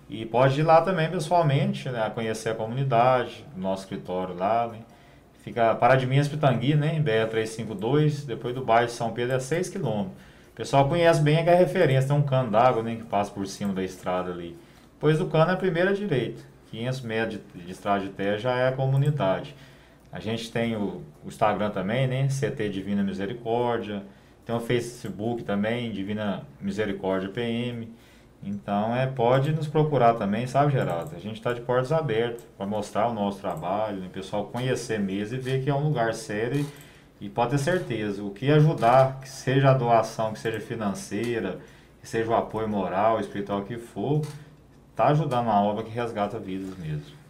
E pode ir lá também pessoalmente, né, conhecer a comunidade, o nosso escritório lá, né? Fica Pará de Minas, Pitangui, né, BR 352, depois do bairro de São Pedro é 6 quilômetros. O pessoal conhece bem que é referência, tem um cano d'água, né, que passa por cima da estrada ali. Depois do cano é a primeira direita, 500 metros de estrada de terra já é a comunidade. A gente tem o Instagram também, né, CT Divina Misericórdia, tem o Facebook também, Divina Misericórdia PM. Então, pode nos procurar também, sabe, Geraldo? A gente está de portas abertas para mostrar o nosso trabalho, né? O pessoal conhecer mesmo e ver que é um lugar sério e pode ter certeza, o que ajudar, que seja a doação, que seja financeira, que seja o apoio moral, espiritual, que for, está ajudando uma obra que resgata vidas mesmo.